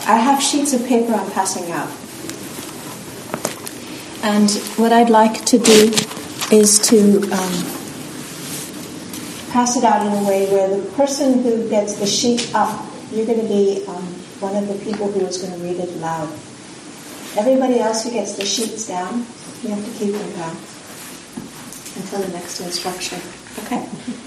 I have sheets of paper I'm passing out. And what I'd like to do is to pass it out in a way where the person who gets the sheet up, you're going to be one of the people who is going to read it aloud. Everybody else who gets the sheets down, you have to keep them down until the next instruction. Okay?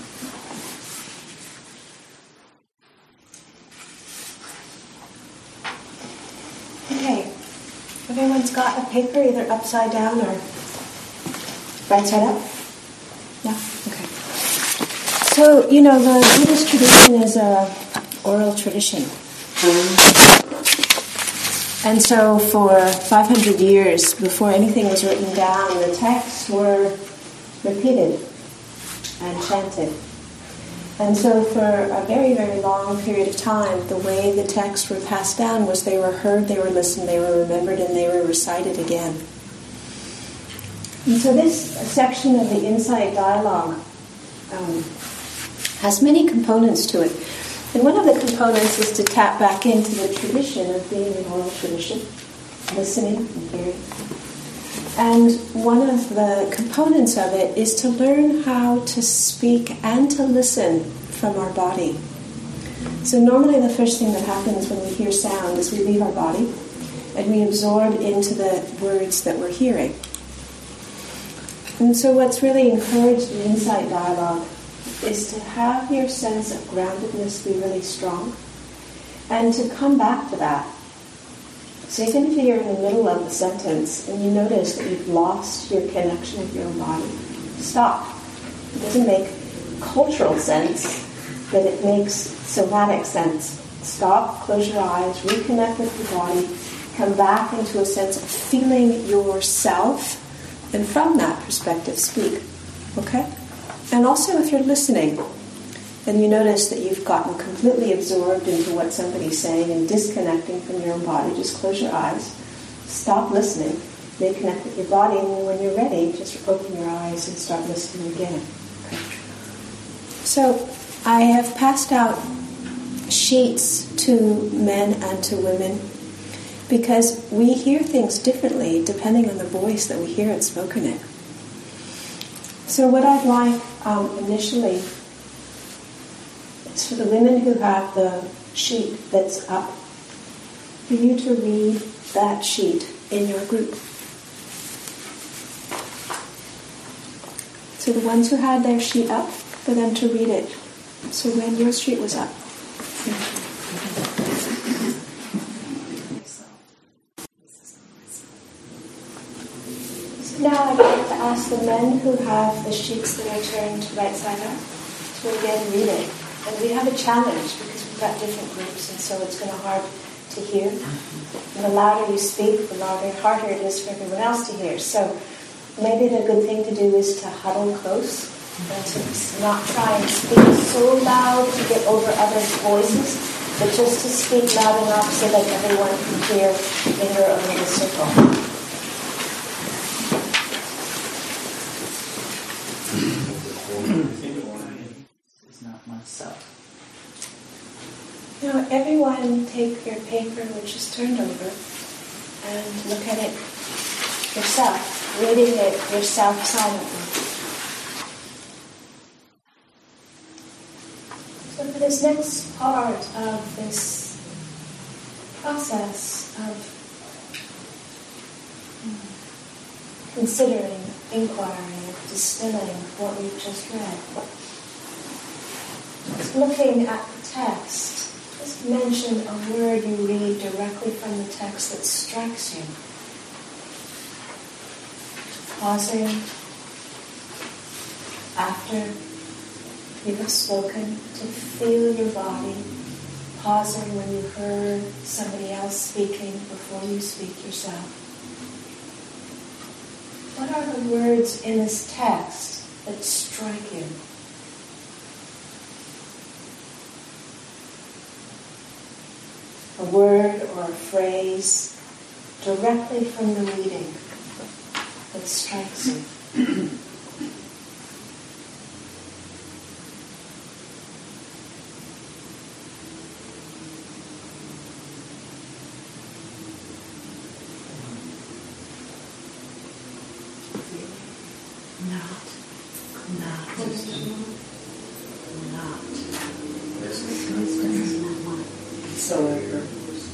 Okay. Everyone's got a paper either upside down or right side up? Yeah? Okay. So, the Buddhist tradition is a oral tradition. And so for 500 years, before anything was written down, the texts were repeated and chanted. And so for a very, very long period of time, the way the texts were passed down was they were heard, they were listened, they were remembered, and they were recited again. And so this section of the Insight Dialogue has many components to it. And one of the components is to tap back into the tradition of being an oral tradition, listening and hearing. And one of the components of it is to learn how to speak and to listen from our body. So normally the first thing that happens when we hear sound is we leave our body and we absorb into the words that we're hearing. And so what's really encouraged in Insight Dialogue is to have your sense of groundedness be really strong and to come back to that. So even if you're in the middle of the sentence and you notice that you've lost your connection with your own body, stop. It doesn't make cultural sense, but it makes somatic sense. Stop, close your eyes, reconnect with your body, come back into a sense of feeling yourself, and from that perspective speak. Okay? And also if you're listening and you notice that you've gotten completely absorbed into what somebody's saying and disconnecting from your own body, just close your eyes, stop listening, reconnect with your body, and when you're ready, just open your eyes and start listening again. Okay. So I have passed out sheets to men and to women because we hear things differently depending on the voice that we hear it spoken in. So what I'd like initially is for the women who have the sheet that's up, for you to read that sheet in your group. So the ones who had their sheet up, for them to read it. So when your sheet was up. So now I'd like to ask the men who have the sheets that are turned right side up to again read it. And we have a challenge because we've got different groups, and so it's going to be hard to hear. And the louder you speak, the harder it is for everyone else to hear. So maybe the good thing to do is to huddle close and to not try and speak so loud to get over others' voices, but just to speak loud enough so that everyone can hear in their own little circle. It's not myself. Now, everyone take your paper which is turned over and look at it yourself, reading it yourself silently. So for this next part of this process of considering, inquiring, of distilling what we've just read, just looking at the text, just mention a word you read directly from the text that strikes you. Pausing after you have spoken to feel your body, pausing when you heard somebody else speaking before you speak yourself. What are the words in this text that strike you? A word or a phrase directly from the reading that strikes you.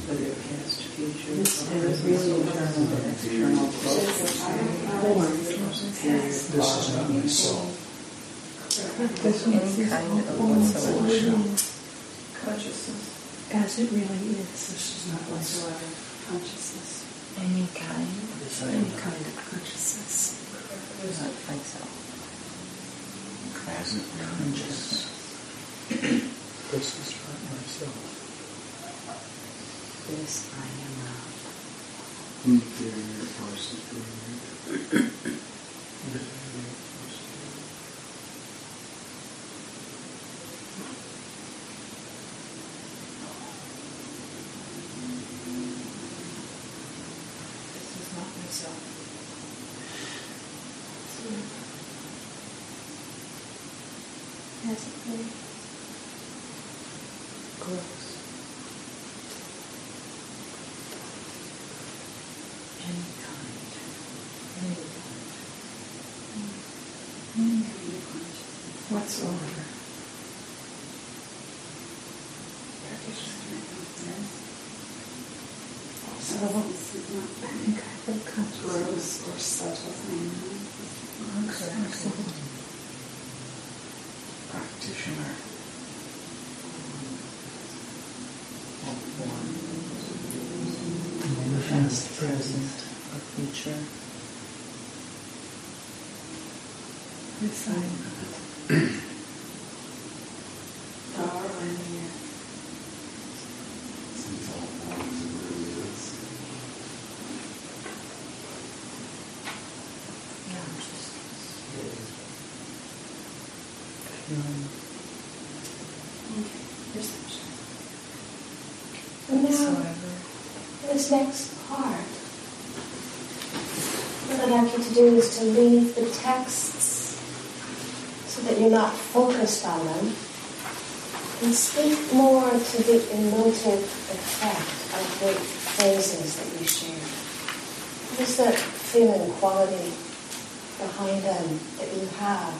whether past, future, this is really internal and external This is not myself. any kind of whatsoever consciousness. as it really is. This is not Whatsoever consciousness. Any kind Any kind of consciousness. not myself. present consciousness. This is not myself. This I am now. Inferior or superior. This is not myself. As it really Grows. Any kind. Any kind of consciousness. Whatsoever. Any kind of consciousness. Gross or subtle thing. Practitioner. Past, present, or future. This I am not. Far or near. Perception. And now, Whatsoever. this next part, what I'd like you to do is to leave the texts so that you're not focused on them, and speak more to the emotive effect of the phrases that you share. What is that feeling, quality behind them that you have?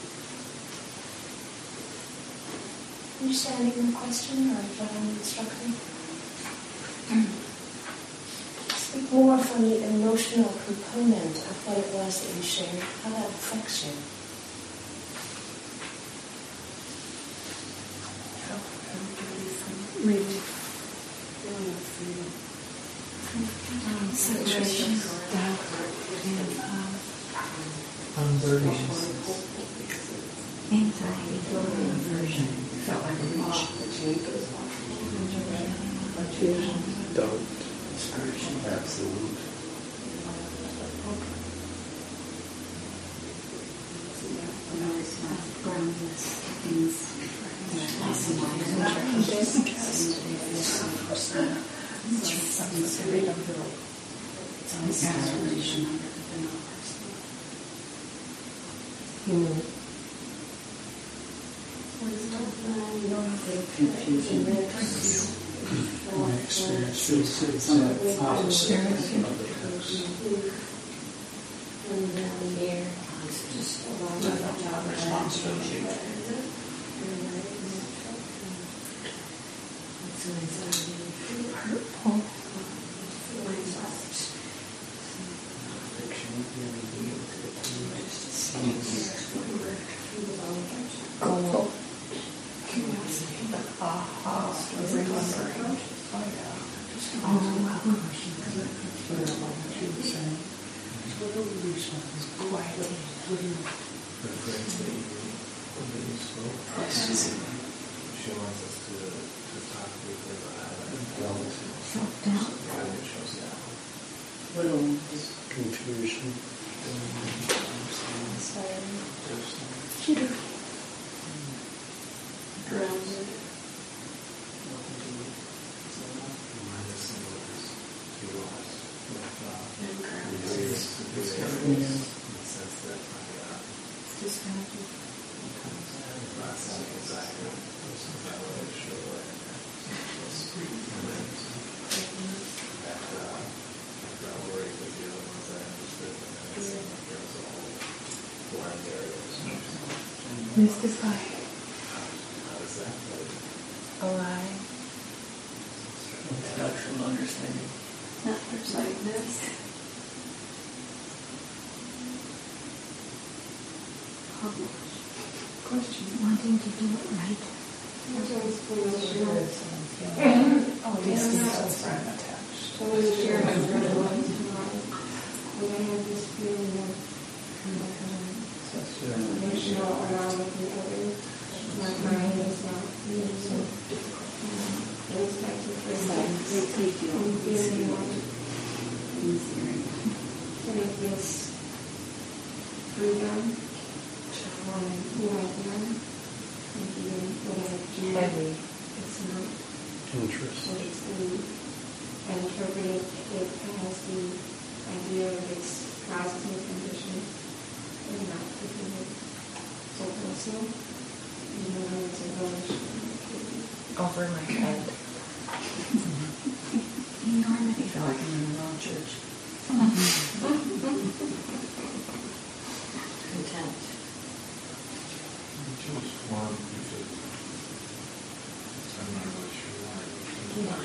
Understanding the question or what I'm instructing? Speak more from the emotional component of what it was that you shared, how that affects you. Relief. Feeling of freedom. Separation, doubt, and Unburdening. anxiety, aversion. Felt like a reach. Doubt. Absolute. Groundless things. My experience feels the opposite of the text. Hurtful. Goal. Curiosity. Remembering. Quieting. Self-doubt. Confusion. Jitter. Grounded. Mystified. Alive. actual understanding. Not preciseness. Question, wanting to do it right. Oh, These things are unattached. I have this feeling of relational around with the other. My mind is not being so those types of things. They take you on feeling like to make this freedom on who I am and even what I do. It's not what it's doing. I interpret it as the idea of its positive condition and not to do it so personal, even though it's a relational. Over my head. Enormity. I feel like I'm in the wrong church. Content. Choose one because I'm not really sure why.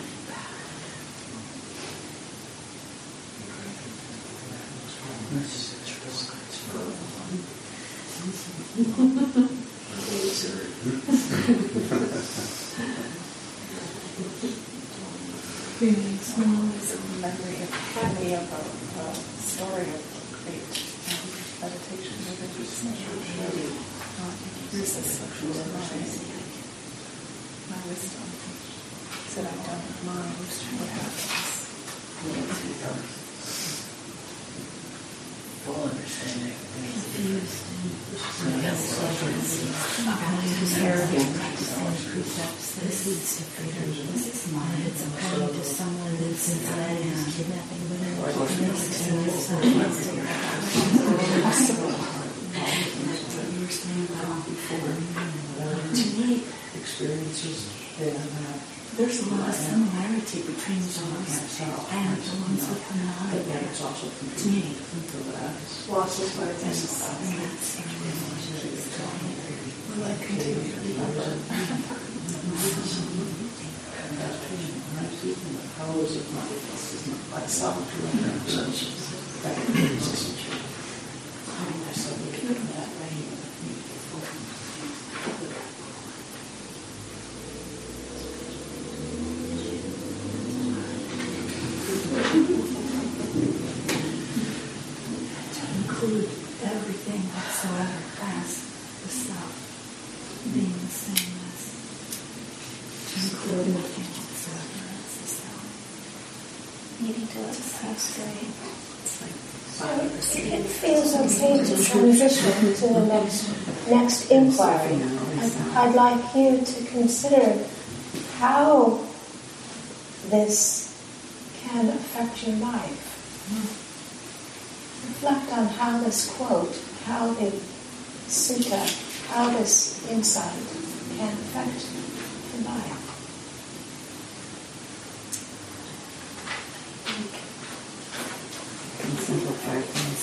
Feeling small is a memory of me of a story of great meditation religious resistance to my wisdom. Said I don't mind what happens. Full understanding. Precepts that leads to freedom. This is mine. It's applying to someone that's inside and kidnapping women. You were saying about before. To me, Experiences, there's a lot of similarity between those and the ones that come out of it. it's also To me, Loss of and that's how is it not myself to include everything whatsoever as the self, being the same as, to include nothing whatsoever as the self. Needing to let the past go. It's like It feels okay to transition to the next inquiry. I'd like you to consider how this can affect your life. Reflect on how this quote, how the sutta, how this insight can affect your life. simplify things.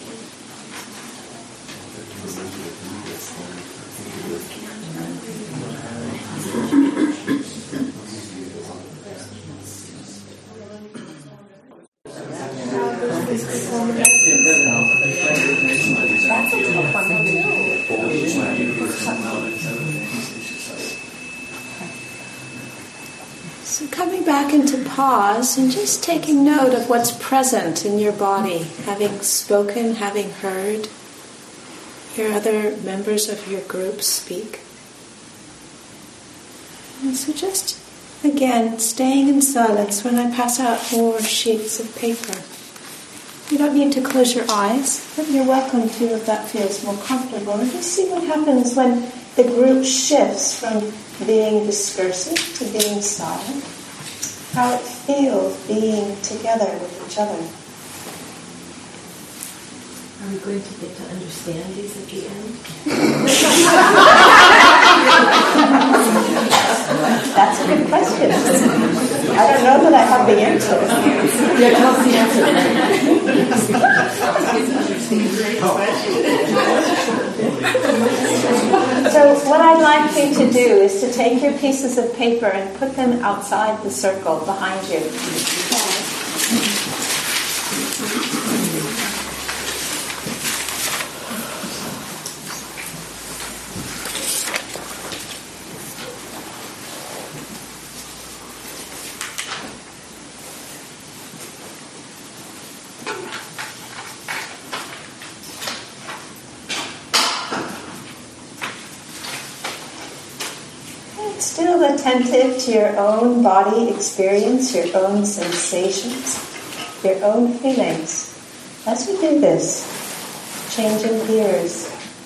So coming back into pause and just taking note of what's present in your body, having spoken, having heard, hear other members of your group speak. And so just, again, staying in silence when I pass out more sheets of paper. You don't need to close your eyes, but you're welcome to if that feels more comfortable. And just see what happens when the group shifts from being discursive to being silent. How it feels being together with each other. Are we going to get to understand these at the end? That's a good question. I don't know that I have the answer. Yeah, tell us the answer. So So what I'd like you to do is to take your pieces of paper and put them outside the circle behind you. Still attentive to your own body experience, your own sensations, your own feelings. As we do this, changing gears.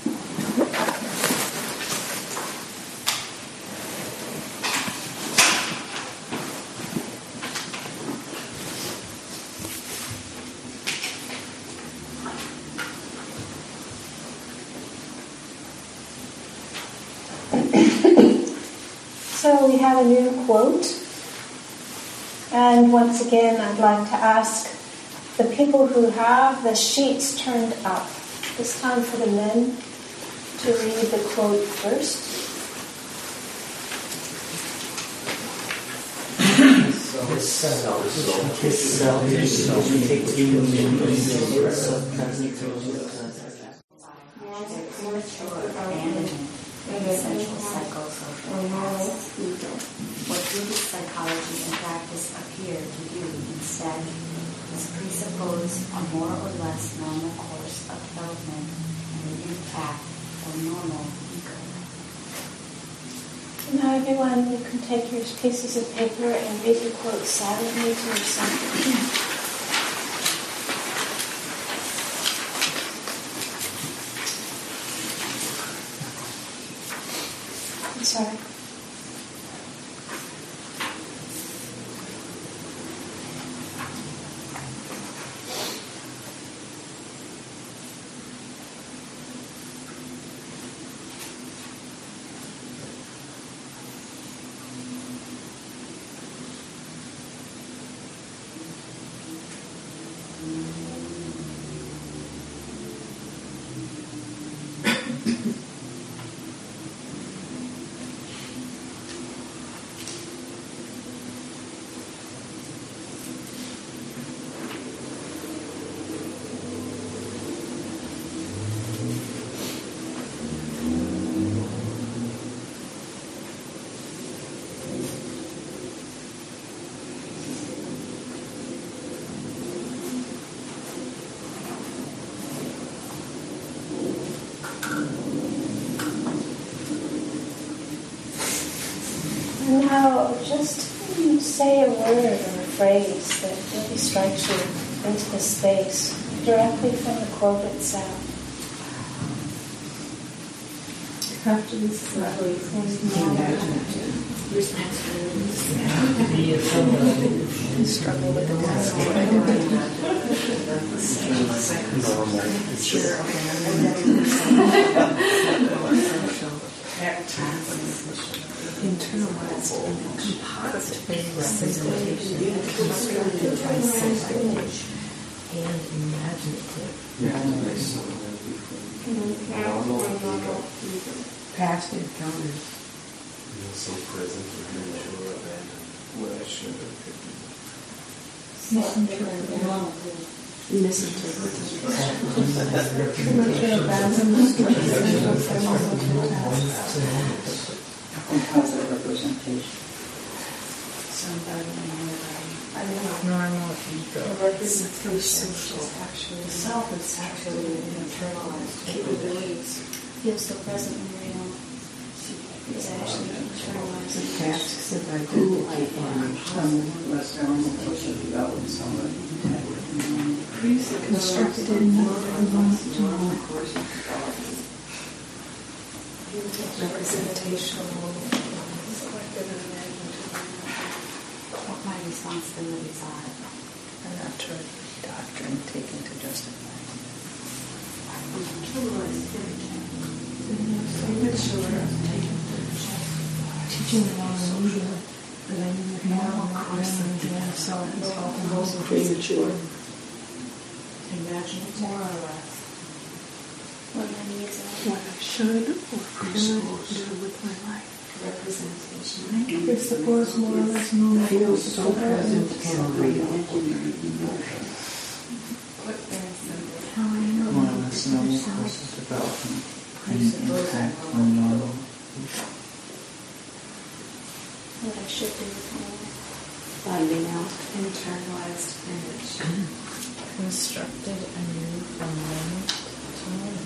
So we have a new quote, and once again I'd like to ask the people who have the sheets turned up, this time for the men, to read the quote first. Essential psychosocial tasks. What Buddhist psychology and practice appear to do instead is presuppose a more or less normal course of development and an intact or normal ego. Now everyone, you can take your pieces of paper and read the quote silently to yourself. Sorry. Now, just say a word or a phrase that really strikes you into the space directly from the quote itself. After this, Struggle with the internalized and composite representation, constructed by self-image and imaginative. Past encounters. So present with nature and what I should have Composite representation. Somebody in your Normal ego. representation is actually self is actually internalized capabilities. Feels so present and real. It's actually internalized. Tasks that I Who do. I am. Less normal person developing somebody. Constructed in normal course of representational, collective and imaginative. What my responsibilities are. And not to doctrine taken to justify. teaching them all illusion that I knew normal course of self is often premature. Imaginative. More or less. what my needs are, what I should or could do with my life. representation. It supports more or less normal Feel so present and real. how I know More or less normal process development and impact on normal. What I should do with my life. Finding out internalized image. Constructed anew from moment to moment.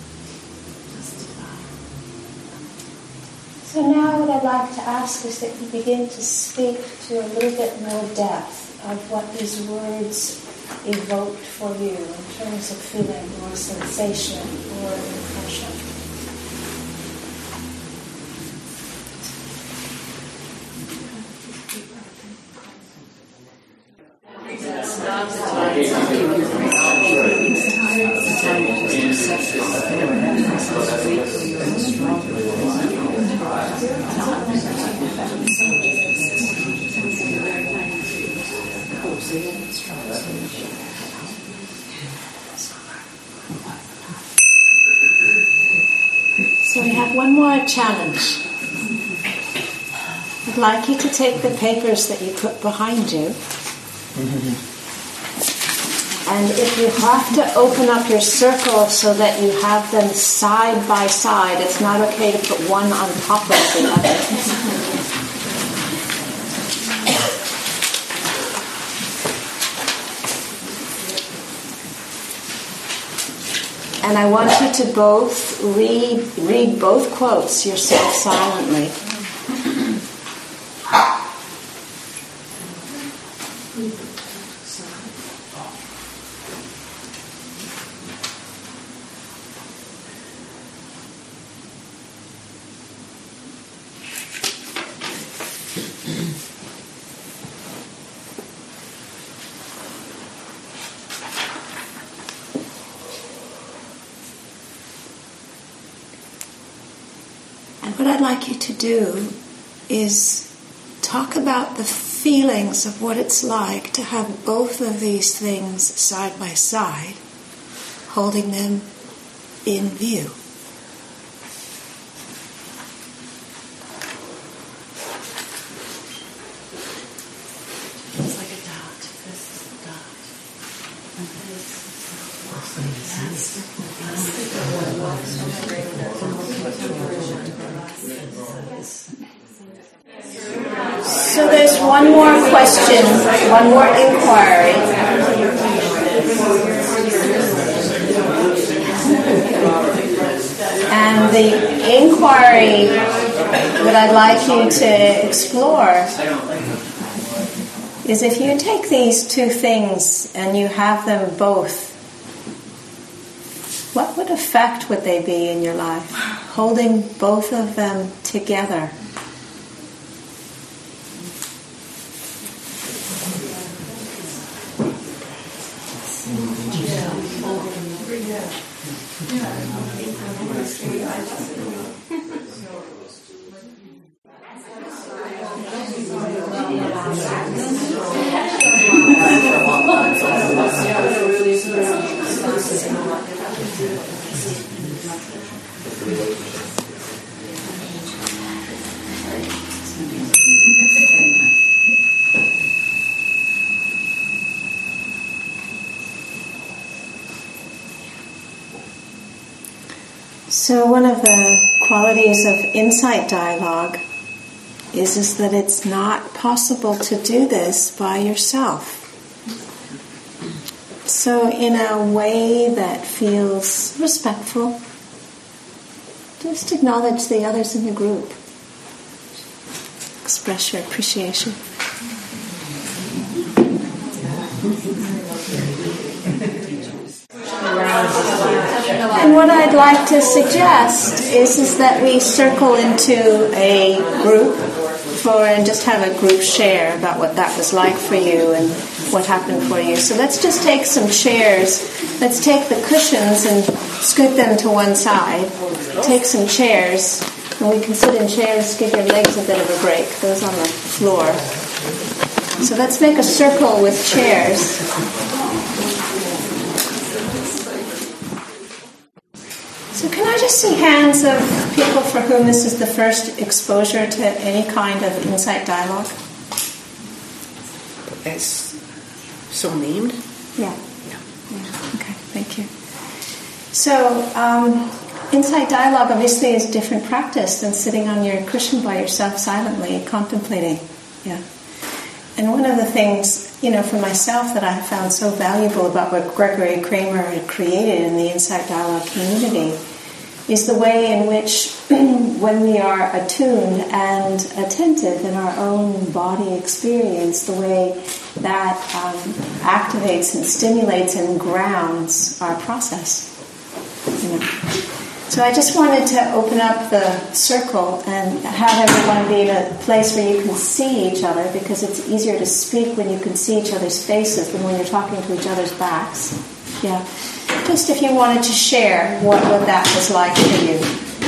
So now what I'd like to ask is that you begin to speak to a little bit more depth of what these words evoked for you in terms of feeling or sensation or impression. So we have one more challenge. I'd like you to take the papers that you put behind you, and if you have to open up your circle so that you have them side by side, it's not okay to put one on top of the other. And I want you to both read both quotes yourself silently. What I'd like you to do is talk about the feelings of what it's like to have both of these things side by side, holding them in view. It's like a dot. This is a dot. And So there's one more question, one more inquiry. And the inquiry that I'd like you to explore is if you take these two things and you have them both, what effect would they be in your life? Holding both of them together. So one of the qualities of insight dialogue is that it's not possible to do this by yourself. So in a way that feels respectful, just acknowledge the others in the group. Express your appreciation. And what I'd like to suggest is that we circle into a group and just have a group share about what that was like for you and what happened for you. So let's just take some chairs. Let's take the cushions and scoot them to one side. Take some chairs, and we can sit in chairs, give your legs a bit of a break. Those on the floor. So let's make a circle with chairs. just see hands of people for whom this is the first exposure to any kind of insight dialogue? It's so named? Yeah. Okay, thank you. So, insight dialogue obviously is a different practice than sitting on your cushion by yourself silently contemplating. Yeah. And one of the things, for myself that I found so valuable about what Gregory Kramer had created in the Insight Dialogue community is the way in which when we are attuned and attentive in our own body experience, the way that activates and stimulates and grounds our process. So I just wanted to open up the circle and have everyone be in a place where you can see each other, because it's easier to speak when you can see each other's faces than when you're talking to each other's backs. Yeah. Just if you wanted to share what that was like for you.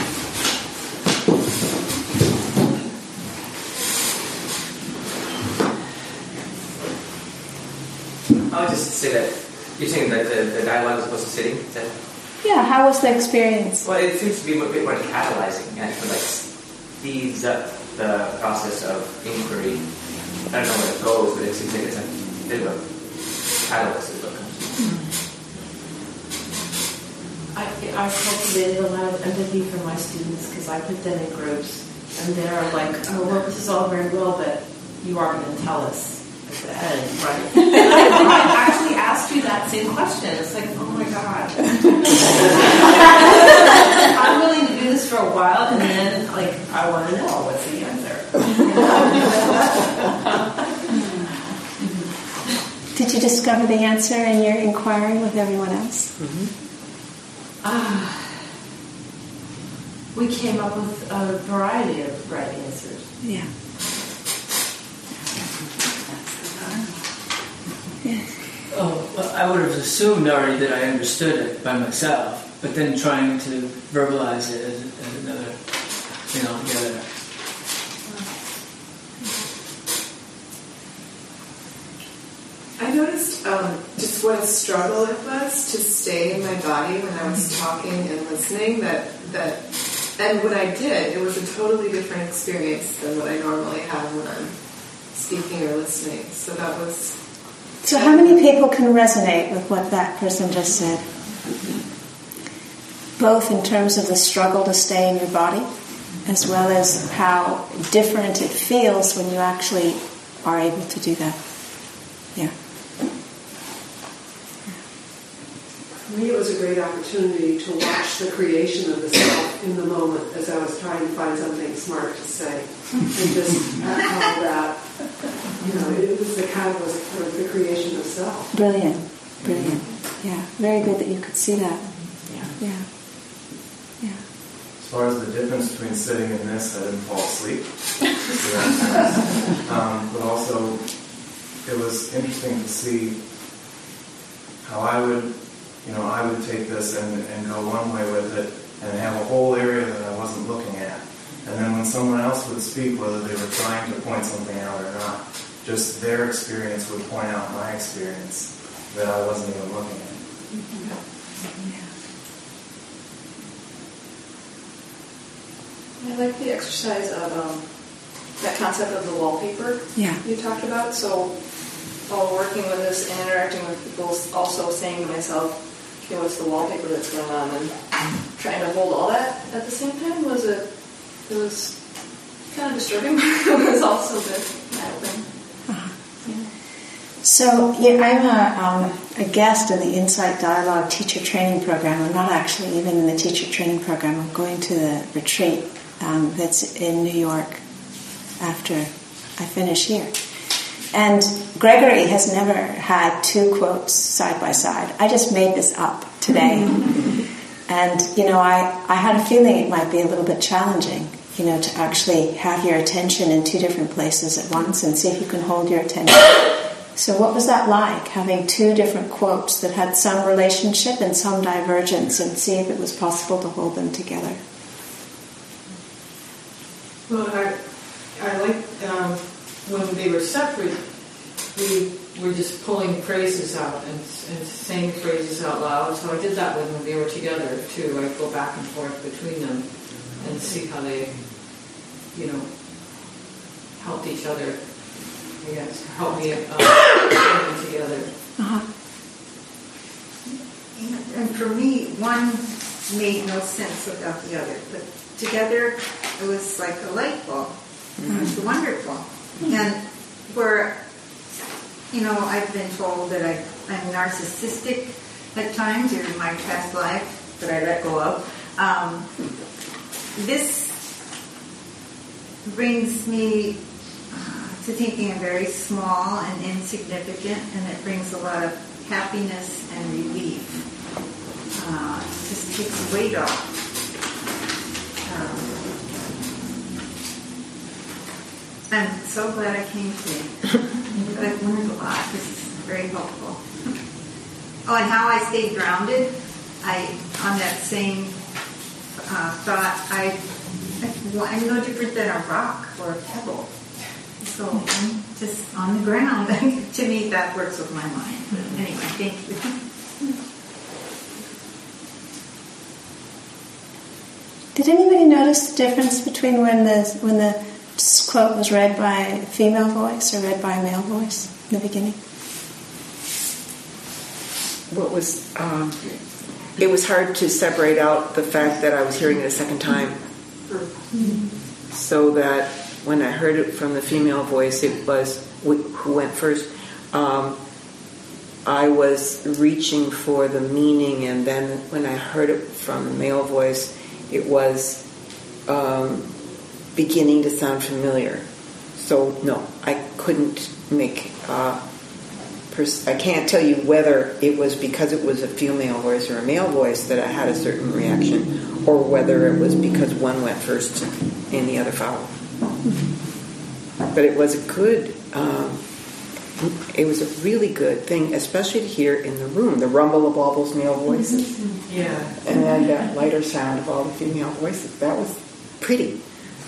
I would just say that you're saying that the dialogue is opposed to sitting. Is that? Yeah, how was the experience? Well, it seems to be a bit more catalyzing, and it speeds up the process of inquiry. I don't know where it goes, but it seems like it's a bit of a catalyst is what comes. I've cultivated a lot of empathy for my students because I put them in groups, and they're like, "Oh, well, this is all very well, but you are going to tell us at the end, right?" And I actually asked you that same question. It's like, oh my God. I'm willing to do this for a while, and then, I want to know what's the answer. Did you discover the answer in your inquiry with everyone else? Mm-hmm. We came up with a variety of right answers. Yeah. Oh, well, I would have assumed already that I understood it by myself, but then trying to verbalize it as another thing altogether. I noticed just what a struggle it was to stay in my body when I was talking and listening. And when I did, it was a totally different experience than what I normally have when I'm speaking or listening. So that was. So how many people can resonate with what that person just said? Both in terms of the struggle to stay in your body, as well as how different it feels when you actually are able to do that. Yeah. For me, it was a great opportunity to watch the creation of the self in the moment as I was trying to find something smart to say. And just how that, it was the catalyst for the creation of self. Brilliant. Yeah, very good that you could see that. Yeah. As far as the difference between sitting and this, I didn't fall asleep. But also, it was interesting to see how I would take this and go one way with it and have a whole area that I wasn't looking at. And then when someone else would speak, whether they were trying to point something out or not, just their experience would point out my experience that I wasn't even looking at. I like the exercise of that concept of the wallpaper you talked about. So while working with this and interacting with people, also saying to myself, okay, what's the wallpaper that's going on? And trying to hold all that at the same time was kind of disturbing, but it was also good. So I'm a guest in the Insight Dialogue teacher training program. I'm not actually even in the teacher training program. I'm going to the retreat that's in New York after I finish here. And Gregory has never had two quotes side by side. I just made this up today. And, I had a feeling it might be a little bit challenging, to actually have your attention in two different places at once and see if you can hold your attention. So what was that like, having two different quotes that had some relationship and some divergence, and see if it was possible to hold them together? Well, I like when they were separate, we we're just pulling phrases out and saying phrases out loud. So I did that with them when they were together too. I go back and forth between them and see how they, helped each other. I guess help me put them together. Uh-huh. And for me, one made no sense without the other, but together it was like a light bulb. It was wonderful. And where, I've been told that I'm narcissistic at times in my past life that I let go of. This brings me to thinking I'm very small and insignificant, and it brings a lot of happiness and relief. Just takes the weight off. I'm so glad I came today. I've learned a lot. This is very helpful. Oh, and how I stayed grounded. On that same thought, I'm no different than a rock or a pebble. So I'm just on the ground. To me, that works with my mind. But anyway, thank you. Did anybody notice the difference between when the quote was read by a female voice or read by a male voice in the beginning? It was hard to separate out the fact that I was hearing it a second time. So that when I heard it from the female voice, it was who went first. I was reaching for the meaning, and then when I heard it from the male voice, it was beginning to sound familiar. So no, I couldn't make. I can't tell you whether it was because it was a female voice or a male voice that I had a certain reaction, or whether it was because one went first and the other followed. But it was a good. It was a really good thing, especially to hear in the room, the rumble of all those male voices. Yeah. And then that lighter sound of all the female voices. That was pretty.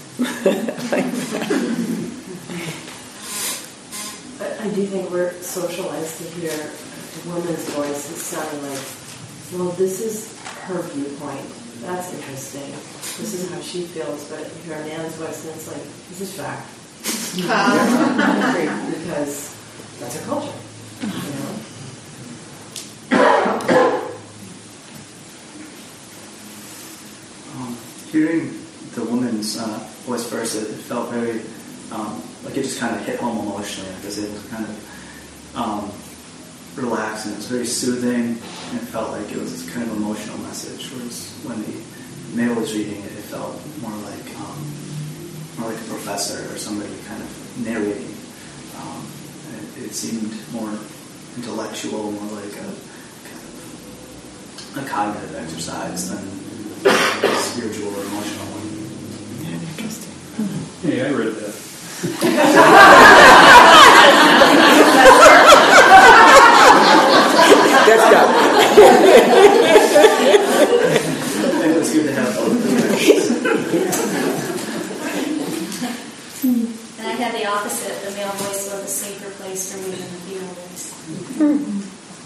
I do think we're socialized to hear a woman's voice and sounding like, well, this is her viewpoint. That's interesting. This is how she feels. But if you hear a man's voice, then it's like, this is fact. Because that's a culture, Hearing the woman's voice first, it felt very like it just kind of hit home emotionally, because it was kind of relaxed and it was very soothing, and it felt like it was kind of emotional message. Whereas when the male was reading it, it felt more like a professor or somebody kind of narrating. It seemed more intellectual, more like a cognitive exercise than a spiritual or emotional one. Yeah, interesting. Hey, I read that. That's done. It was good to have And I had the opposite. The male voice was a safer place for me than the female voice.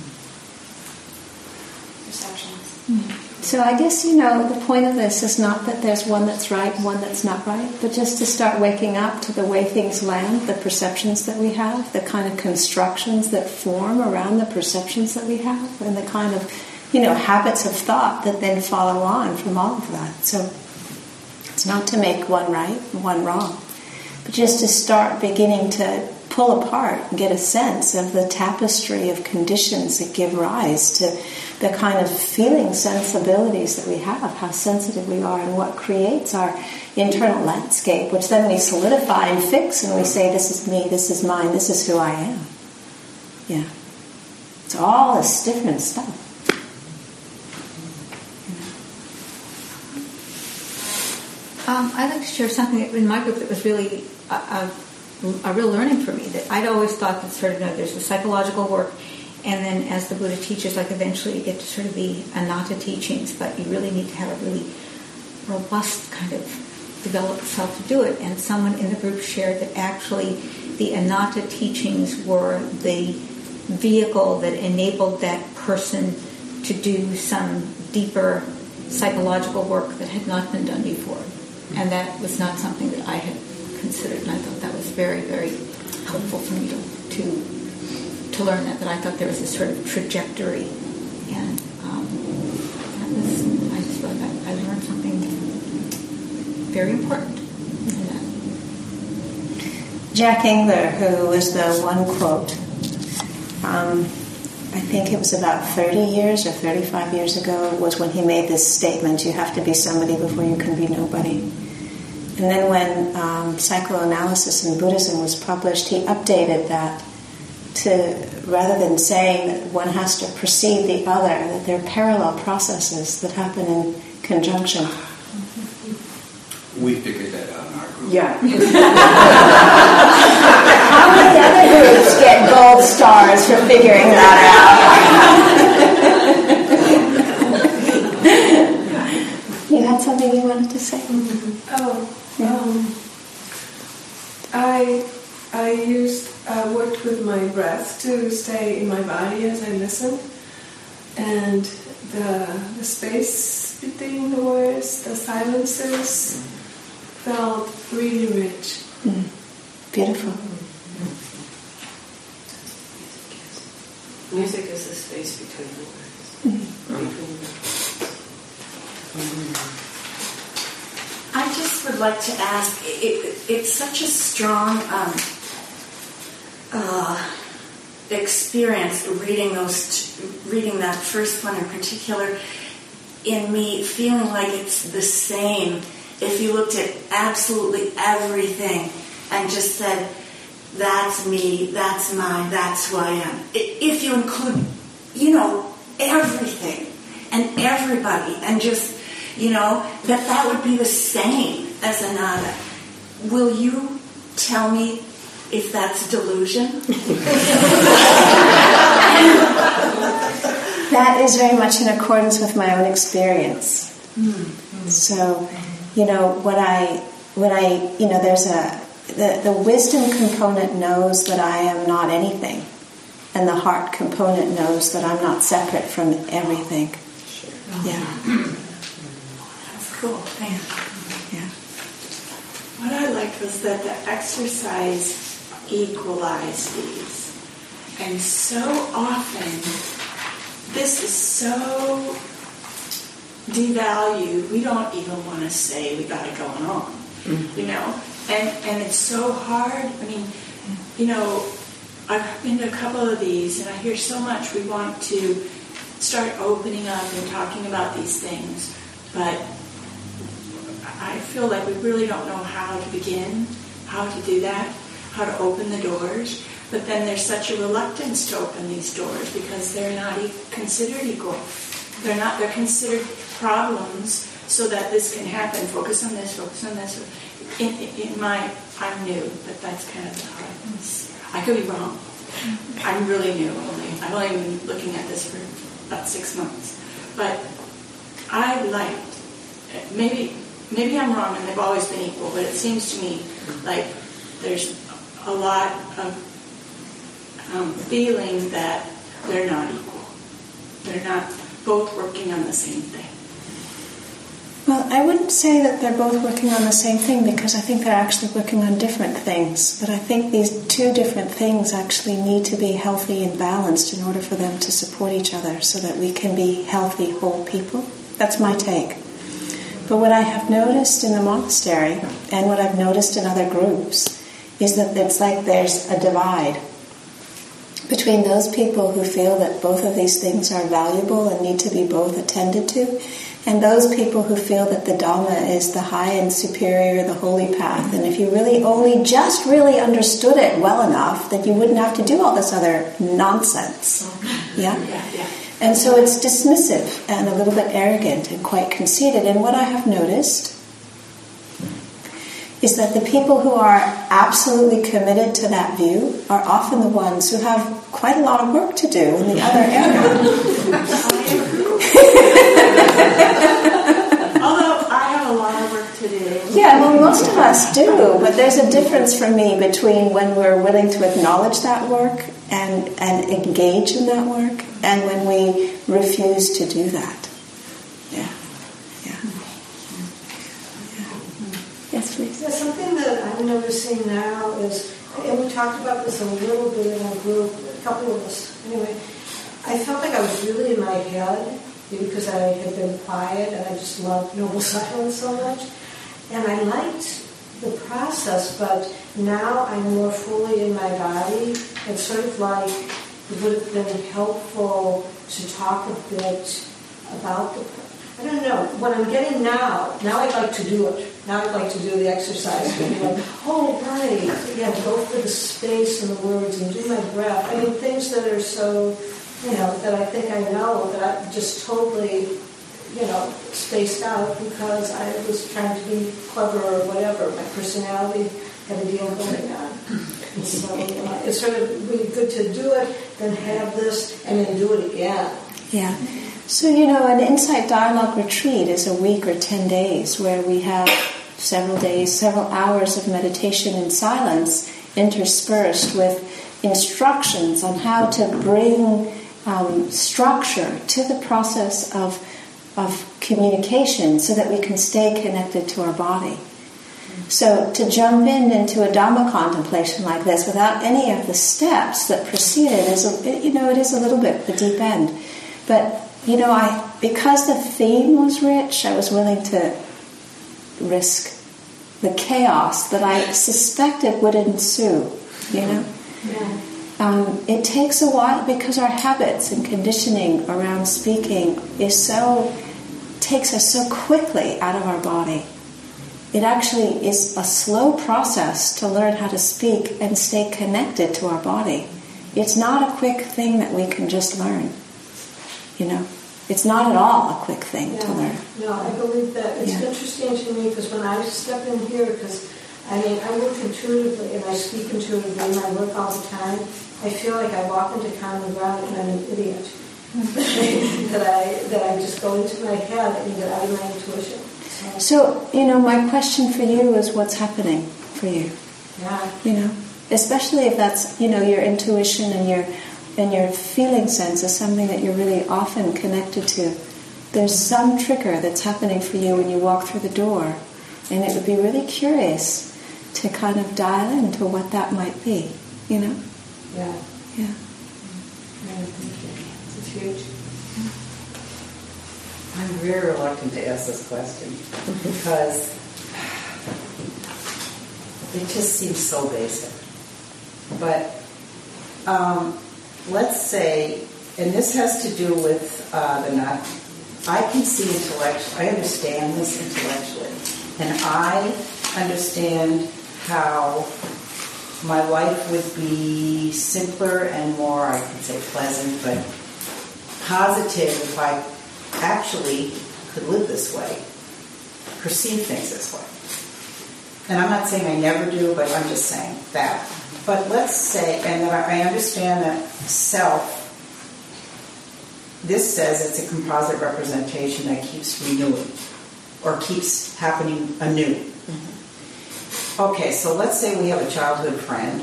Perceptions. So I guess, the point of this is not that there's one that's right and one that's not right, but just to start waking up to the way things land, the perceptions that we have, the kind of constructions that form around the perceptions that we have, and the kind of, habits of thought that then follow on from all of that. So it's not to make one right and one wrong, but just to start beginning to pull apart and get a sense of the tapestry of conditions that give rise to the kind of feeling sensibilities that we have, how sensitive we are, and what creates our internal landscape, which then we solidify and fix, and we say, this is me, this is mine, this is who I am. Yeah. It's all this different stuff. I'd like to share something in my group that was really a real learning for me. That I'd always thought that there's a psychological work, and then as the Buddha teaches, eventually you get to sort of the anatta teachings, but you really need to have a really robust kind of developed self to do it. And someone in the group shared that actually the anatta teachings were the vehicle that enabled that person to do some deeper psychological work that had not been done before. And that was not something that I had considered, and I thought that was very, very helpful for me to learn that I thought there was this sort of trajectory, and I just thought that I learned something very important in that. Jack Engler, who was the one quote, I think it was about 30 years or 35 years ago, was when he made this statement, you have to be somebody before you can be nobody. And then when Psychoanalysis in Buddhism was published, he updated that to, rather than saying that one has to precede the other, that they're parallel processes that happen in conjunction. We figured that out in our group. Yeah. How many other groups get gold stars for figuring that out? You had something you wanted to say? I worked with my breath to stay in my body as I listened, and the space between the words, the silences, felt really rich. Beautiful. Music is the space between the words. I just would like to ask, it's such a strong experience reading that first one in particular, in me feeling like it's the same. If you looked at absolutely everything and just said, that's me, that's mine, that's who I am. If you include, everything and everybody, and just, that would be the same as Ananda. Will you tell me if that's delusion? That is very much in accordance with my own experience. So, there's the wisdom component knows that I am not anything, and the heart component knows that I'm not separate from everything. Sure. Yeah. That's cool. Thanks. Yeah. What I liked was that the exercise equalized these. And so often, this is so devalued, we don't even want to say we got it going on, And it's so hard. I've been to a couple of these, and I hear so much we want to start opening up and talking about these things, but I feel like we really don't know how to begin, how to do that, how to open the doors. But then there's such a reluctance to open these doors because they're not considered equal. They're considered problems so that this can happen. Focus on this, focus on this. I'm new, but that's kind of how I could be wrong. I'm really new. I've only been looking at this for about 6 months. But I liked, maybe I'm wrong and they've always been equal, but it seems to me like there's a lot of feeling that they're not equal. They're not both working on the same thing. Well, I wouldn't say that they're both working on the same thing because I think they're actually working on different things. But I think these two different things actually need to be healthy and balanced in order for them to support each other so that we can be healthy, whole people. That's my take. But what I have noticed in the monastery and what I've noticed in other groups is that it's like there's a divide between those people who feel that both of these things are valuable and need to be both attended to, and those people who feel that the Dhamma is the high and superior, the holy path. And if you really just understood it well enough, then you wouldn't have to do all this other nonsense. Yeah? And so it's dismissive and a little bit arrogant and quite conceited. And what I have noticed is that the people who are absolutely committed to that view are often the ones who have quite a lot of work to do in the other area. Although I have a lot of work to do. Yeah, well, most of us do, but there's a difference for me between when we're willing to acknowledge that work and engage in that work, and when we refuse to do that. Yeah. Yes, please. Yeah, something that I'm noticing now is, and we talked about this a little bit in our group, a couple of us, anyway, I felt like I was really in my head because I had been quiet and I just loved noble silence so much. And I liked the process, but now I'm more fully in my body. It's sort of like it would have been helpful to talk a bit about the, I don't know, what I'm getting now I'd like to do it. Now I'd like to do the exercise and be like, oh, right, yeah, go for the space and the words and do my breath. I mean, things that are so, that I think I know, that I just totally, spaced out because I was trying to be clever or whatever. My personality had a deal going on. And so it's sort of really good to do it, then have this, and then do it again. Yeah. So, an Insight Dialogue retreat is a week or 10 days where we have several days, several hours of meditation in silence interspersed with instructions on how to bring structure to the process of communication so that we can stay connected to our body. So to jump into a Dhamma contemplation like this without any of the steps that precede it is, it is a little bit the deep end. But, because the theme was rich, I was willing to risk the chaos that I suspected would ensue, Yeah. It takes a while because our habits and conditioning around speaking takes us so quickly out of our body. It actually is a slow process to learn how to speak and stay connected to our body. It's not a quick thing that we can just learn. It's not at all a quick thing to learn. No, I believe that. It's interesting to me because when I step in here, because I work intuitively and I speak intuitively and I work all the time, I feel like I walk into common ground and I'm an idiot. that I just go into my head and get out of my intuition. So, my question for you is what's happening for you? Yeah. Especially if that's, your intuition and your feeling sense is something that you're really often connected to. There's some trigger that's happening for you when you walk through the door. And it would be really curious to kind of dial into what that might be, Yeah. Yeah. It's huge. I'm very reluctant to ask this question because it just seems so basic. But let's say, and this has to do with I can see intellectually, I understand this intellectually, and I understand how my life would be simpler and more, I could say pleasant, but positive if I actually could live this way, perceive things this way. And I'm not saying I never do, but I'm just saying that. But let's say, and that I understand that self, this says it's a composite representation that keeps renewing, or keeps happening anew. Okay, so let's say we have a childhood friend,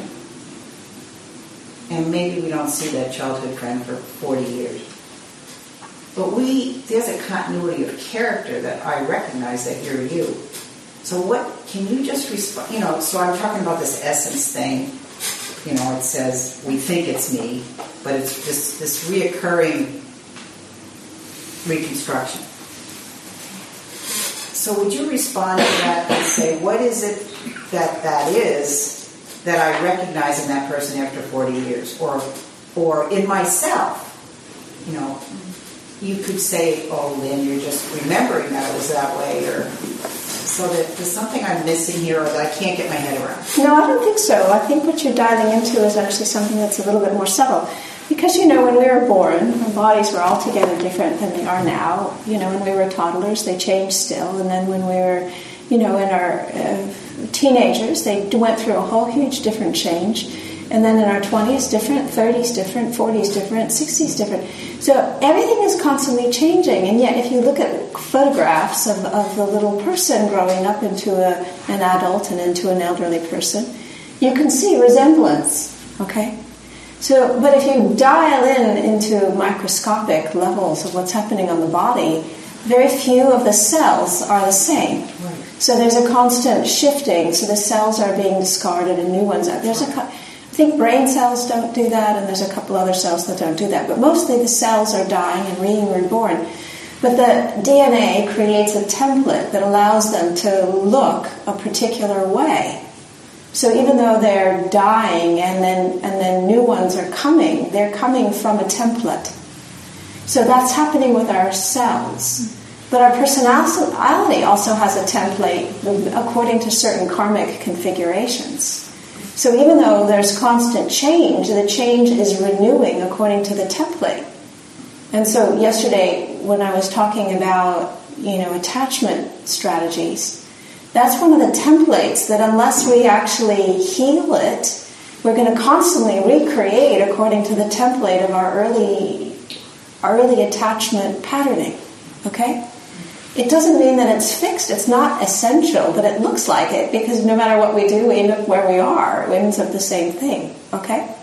and maybe we don't see that childhood friend for 40 years. But there's a continuity of character that I recognize that you're you. So can you just respond, so I'm talking about this essence thing, it says we think it's me, but it's this reoccurring reconstruction. So would you respond to that and say, what is it that is that I recognize in that person after 40 years? Or in myself, you could say, oh, Lynn, you're just remembering that it was that way, or so that there's something I'm missing here or that I can't get my head around. No, I don't think so. I think what you're dialing into is actually something that's a little bit more subtle. Because, when we were born, our bodies were altogether different than they are now. When we were toddlers, they changed still. And then when we were, in our teenagers, they went through a whole huge different change. And then in our 20s, different, 30s, different, 40s, different, 60s, different. So everything is constantly changing. And yet, if you look at photographs of the little person growing up into an adult and into an elderly person, you can see resemblance, okay? So, but if you dial into microscopic levels of what's happening on the body, very few of the cells are the same. Right. So there's a constant shifting. So the cells are being discarded and new ones are. I think brain cells don't do that, and there's a couple other cells that don't do that. But mostly the cells are dying and being reborn. But the DNA creates a template that allows them to look a particular way. So even though they're dying and then new ones are coming, they're coming from a template. So that's happening with our cells. But our personality also has a template according to certain karmic configurations. So even though there's constant change, the change is renewing according to the template. And so yesterday when I was talking about, attachment strategies, that's one of the templates that unless we actually heal it, we're going to constantly recreate according to the template of our early attachment patterning. Okay? It doesn't mean that it's fixed. It's not essential, but it looks like it because no matter what we do, we end up where we are. It ends up the same thing. Okay?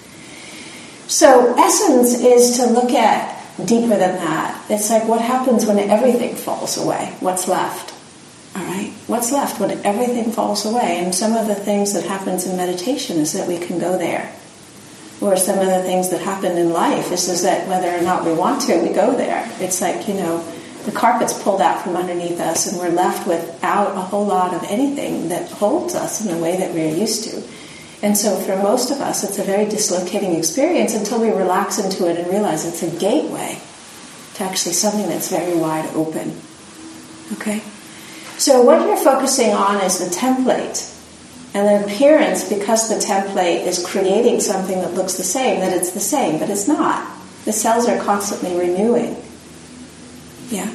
So essence is to look at deeper than that. It's like what happens when everything falls away? What's left? All right? What's left when everything falls away? And some of the things that happens in meditation is that we can go there. Or some of the things that happen in life is that whether or not we want to, we go there. It's like, the carpet's pulled out from underneath us and we're left without a whole lot of anything that holds us in the way that we're used to. And so for most of us, it's a very dislocating experience until we relax into it and realize it's a gateway to actually something that's very wide open. Okay? So what you're focusing on is the template. And the appearance, because the template is creating something that looks the same, that it's the same, but it's not. The cells are constantly renewing. Yeah.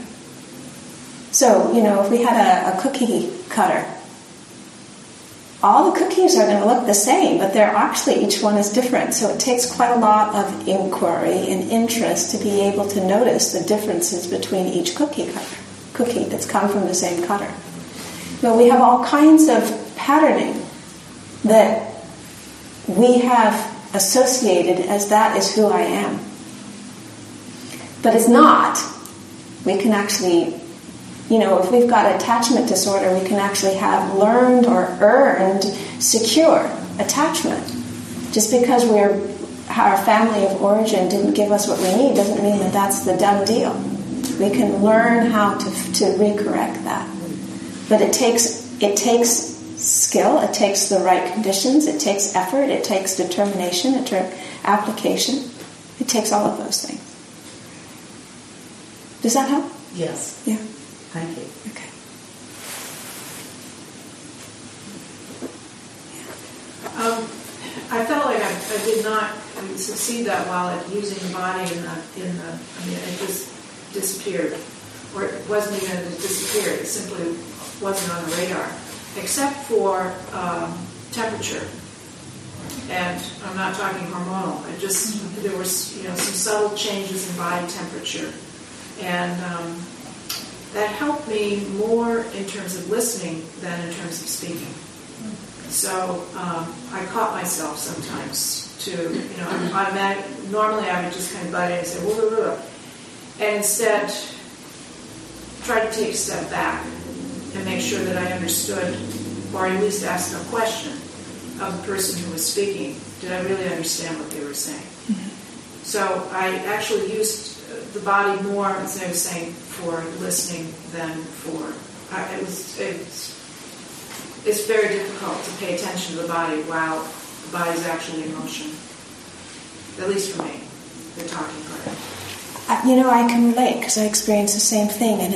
So, if we had a cookie cutter, all the cookies are going to look the same, but they're actually, each one is different. So it takes quite a lot of inquiry and interest to be able to notice the differences between each cookie that's come from the same cutter. But we have all kinds of patterning that we have associated as that is who I am. But it's not. We can actually, if we've got attachment disorder, we can actually have learned or earned secure attachment. Just because our family of origin didn't give us what we need doesn't mean that that's the done deal. We can learn how to recorrect that. But it takes skill, it takes the right conditions, it takes effort, it takes determination, it takes application. It takes all of those things. Does that help? Yes. Yeah. Thank you. Okay. I felt like I did not succeed that well at using the body it just disappeared. Or it wasn't even disappeared, it simply wasn't on the radar. Except for temperature. And I'm not talking hormonal. There were some subtle changes in body temperature. And that helped me more in terms of listening than in terms of speaking. So I caught myself sometimes normally I would just kind of butt in and say, whoa. And instead try to take a step back and make sure that I understood, or at least ask a question of the person who was speaking. Did I really understand what they were saying? Mm-hmm. So I actually used the body more, as I was saying, for listening than for... It's very difficult to pay attention to the body while the body's actually in motion. At least for me, the talking part. I can relate because I experience the same thing, and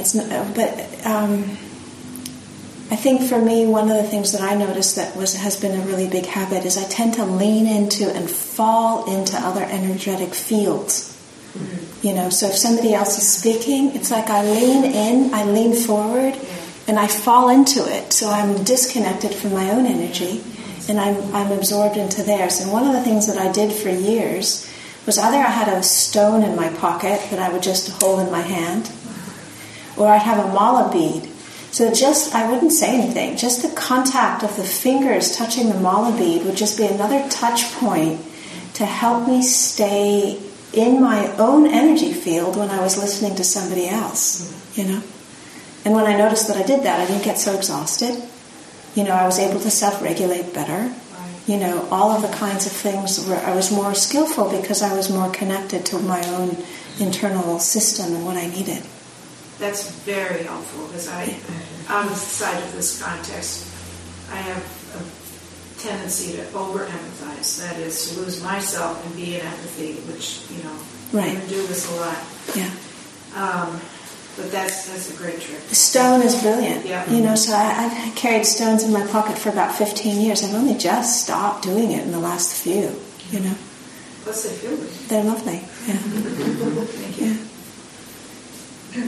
I think for me, one of the things that I noticed that has been a really big habit is I tend to lean into and fall into other energetic fields. Mm-hmm. So if somebody else is speaking, it's like I lean in, I lean forward, and I fall into it. So I'm disconnected from my own energy, and I'm absorbed into theirs. And one of the things that I did for years was either I had a stone in my pocket that I would just hold in my hand, or I'd have a mala bead. So I wouldn't say anything. Just the contact of the fingers touching the mala bead would just be another touch point to help me stay in my own energy field when I was listening to somebody else, And when I noticed that I did that, I didn't get so exhausted. I was able to self-regulate better. All of the kinds of things where I was more skillful because I was more connected to my own internal system and what I needed. That's very helpful because outside of this context, I have a tendency to over-empathize. That is, to lose myself and be in empathy, which, Right. I do this a lot. Yeah. But that's a great trick. The stone is brilliant. Yeah. So I've carried stones in my pocket for about 15 years. I've only just stopped doing it in the last few, Plus they feel good. They're lovely. Yeah. Thank you. Yeah.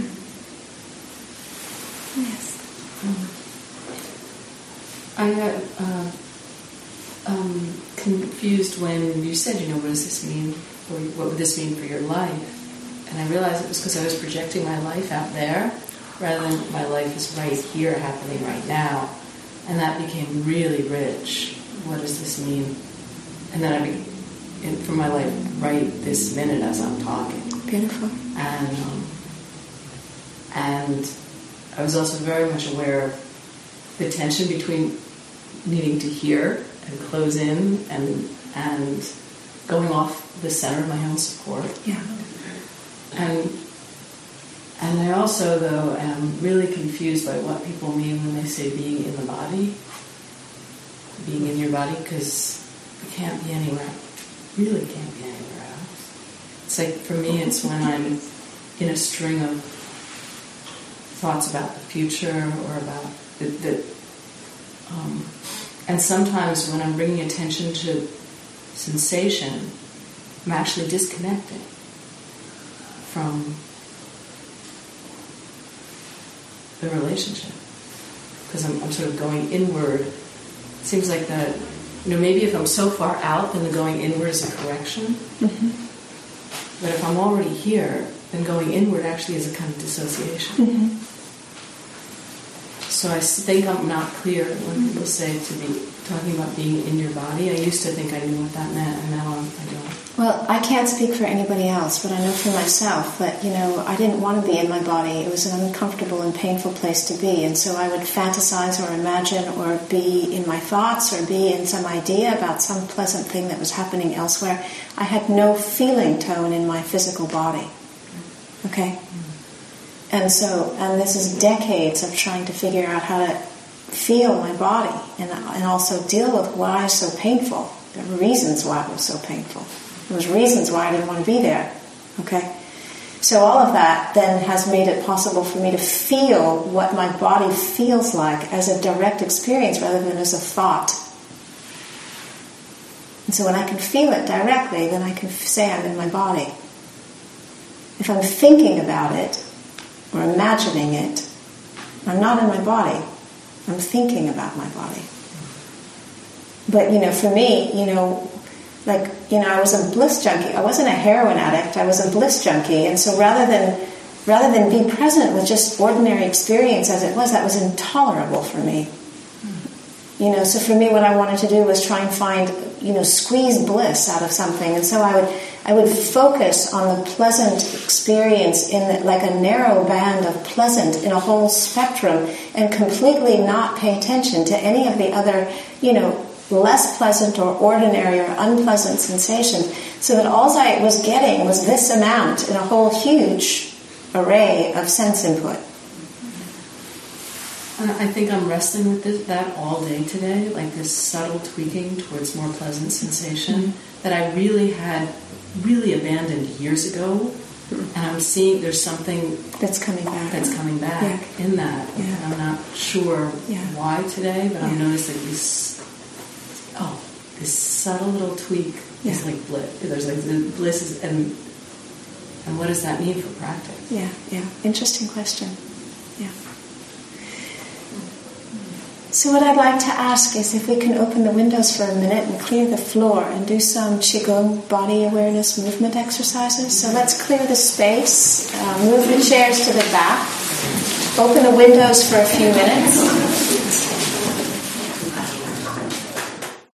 Yes. I got confused when you said, what does this mean, or what would this mean for your life? And I realized it was because I was projecting my life out there rather than my life is right here, happening right now. And that became really rich. What does this mean? And then for my life right this minute as I'm talking. Beautiful. And I was also very much aware of the tension between needing to hear and close in and going off the center of my own support. Yeah. And I also, though, am really confused by what people mean when they say being in the body, being in your body, because you can't be anywhere, really can't be anywhere else. It's like, for me, it's when I'm in a string of thoughts about the future or about and sometimes when I'm bringing attention to sensation, I'm actually disconnecting from the relationship because I'm sort of going inward. It seems like that, maybe if I'm so far out, then the going inward is a correction. Mm-hmm. But if I'm already here, then going inward actually is a kind of dissociation. Mm-hmm. So I think I'm not clear when people say to be talking about being in your body. I used to think I knew what that meant, and now I don't. Well, I can't speak for anybody else, but I know for myself that, I didn't want to be in my body. It was an uncomfortable and painful place to be, and so I would fantasize or imagine or be in my thoughts or be in some idea about some pleasant thing that was happening elsewhere. I had no feeling tone in my physical body. Okay? And this is decades of trying to figure out how to feel my body and also deal with why it's so painful. There were reasons why it was so painful. There was reasons why I didn't want to be there. Okay? So all of that then has made it possible for me to feel what my body feels like as a direct experience rather than as a thought. And so when I can feel it directly, then I can say I'm in my body. If I'm thinking about it, or imagining it, I'm not in my body. I'm thinking about my body. But, for me, I was a bliss junkie. I wasn't a heroin addict. I was a bliss junkie. And so rather than be present with just ordinary experience as it was, that was intolerable for me. So for me, what I wanted to do was try and find, squeeze bliss out of something. And so I would focus on the pleasant experience like a narrow band of pleasant in a whole spectrum and completely not pay attention to any of the other, less pleasant or ordinary or unpleasant sensations. So that all I was getting was this amount in a whole huge array of sense input. I think I'm wrestling with that all day today, like this subtle tweaking towards more pleasant sensation that I really had abandoned years ago, and I'm seeing there's something that's coming back in that. Yeah. And I'm not sure why today, but I'm noticing this subtle little tweak is like bliss. There's like the bliss is, and what does that mean for practice? Yeah. Interesting question. Yeah. So what I'd like to ask is if we can open the windows for a minute and clear the floor and do some Qigong body awareness movement exercises. So let's clear the space, move the chairs to the back, open the windows for a few minutes.